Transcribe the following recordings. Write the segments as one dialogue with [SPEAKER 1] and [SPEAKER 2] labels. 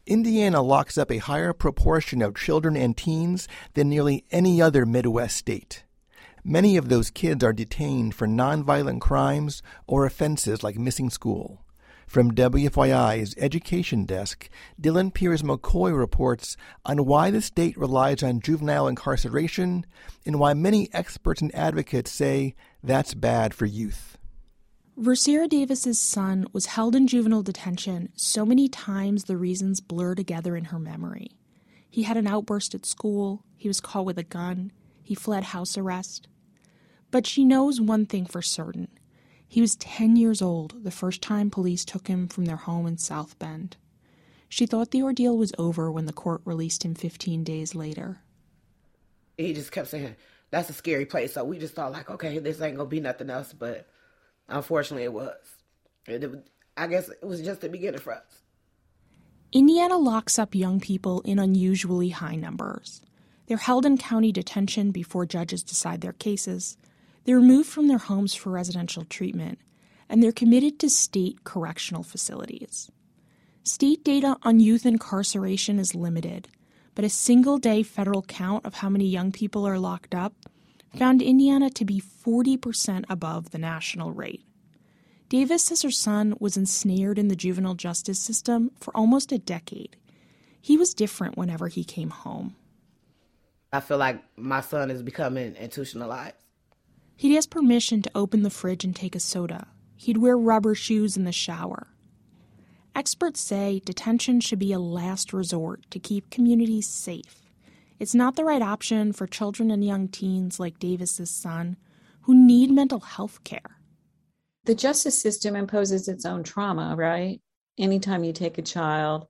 [SPEAKER 1] Indiana locks up a higher proportion of children and teens than nearly any other Midwest state. Many of those kids are detained for nonviolent crimes or offenses like missing school. From WFYI's Education Desk, Dylan Piers McCoy reports on why the state relies on juvenile incarceration and why many experts and advocates say that's bad for youth.
[SPEAKER 2] Versira Davis's son was held in juvenile detention so many times the reasons blur together in her memory. He had an outburst at school, he was caught with a gun, he fled house arrest. But she knows one thing for certain. He was 10 years old the first time police took him from their home in South Bend. She thought the ordeal was over when the court released him 15 days later.
[SPEAKER 3] He just kept saying, that's a scary place. So we just thought, like, okay, this ain't going to be nothing else. But unfortunately, it was. I guess it was just the beginning for us.
[SPEAKER 2] Indiana locks up young people in unusually high numbers. They're held in county detention before judges decide their cases. They're removed from their homes for residential treatment, and they're committed to state correctional facilities. State data on youth incarceration is limited, but a single-day federal count of how many young people are locked up found Indiana to be 40% above the national rate. Davis says her son was ensnared in the juvenile justice system for almost a decade. He was different whenever he came home.
[SPEAKER 3] I feel like my son is becoming institutionalized.
[SPEAKER 2] He'd ask permission to open the fridge and take a soda. He'd wear rubber shoes in the shower. Experts say detention should be a last resort to keep communities safe. It's not the right option for children and young teens like Davis's son who need mental health care.
[SPEAKER 4] The justice system imposes its own trauma, right? Anytime you take a child,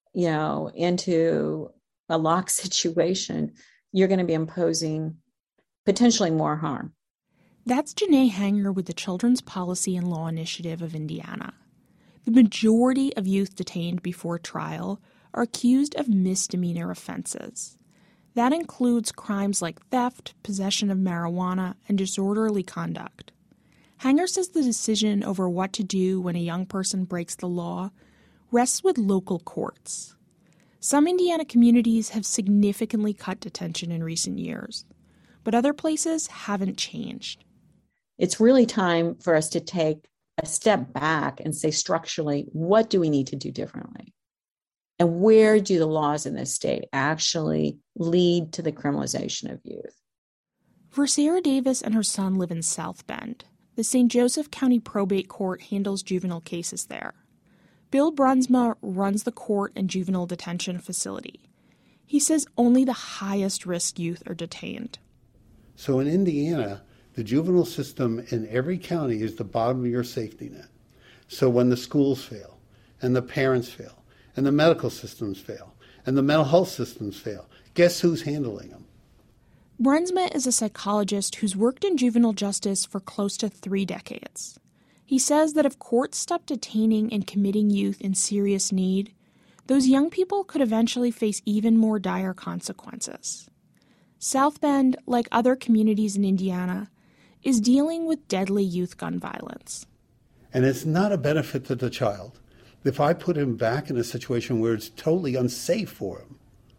[SPEAKER 4] into a locked situation, you're going to be imposing potentially more harm.
[SPEAKER 2] That's Janae Hanger with the Children's Policy and Law Initiative of Indiana. The majority of youth detained before trial are accused of misdemeanor offenses. That includes crimes like theft, possession of marijuana, and disorderly conduct. Hanger says the decision over what to do when a young person breaks the law rests with local courts. Some Indiana communities have significantly cut detention in recent years, but other places haven't changed.
[SPEAKER 4] It's really time for us to take a step back and say structurally, what do we need to do differently? And where do the laws in this state actually lead to the criminalization of youth?
[SPEAKER 2] Versira Davis and her son live in South Bend. The St. Joseph County Probate Court handles juvenile cases there. Bill Brunsma runs the court and juvenile detention facility. He says only the highest risk youth are detained.
[SPEAKER 5] So in Indiana, the juvenile system in every county is the bottom of your safety net. So when the schools fail, and the parents fail, and the medical systems fail, and the mental health systems fail, guess who's handling them?
[SPEAKER 2] Brunsma is a psychologist who's worked in juvenile justice for close to 3 decades. He says that if courts stop detaining and committing youth in serious need, those young people could eventually face even more dire consequences. South Bend, like other communities in Indiana, is dealing with deadly youth gun violence.
[SPEAKER 5] And it's not a benefit to the child. If I put him back in a situation where it's totally unsafe for him,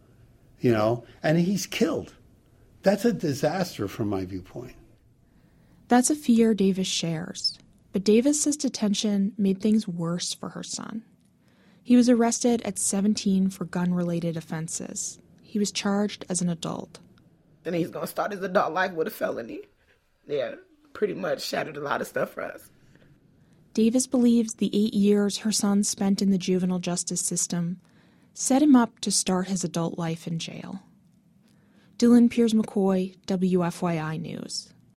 [SPEAKER 5] and he's killed, that's a disaster from my viewpoint.
[SPEAKER 2] That's a fear Davis shares, but Davis says detention made things worse for her son. He was arrested at 17 for gun-related offenses. He was charged as an adult.
[SPEAKER 3] Then he's going to start his adult life with a felony. Yeah, pretty much shattered a lot of stuff for us.
[SPEAKER 2] Davis believes the 8 years her son spent in the juvenile justice system set him up to start his adult life in jail. Dylan Piers McCoy, WFYI News.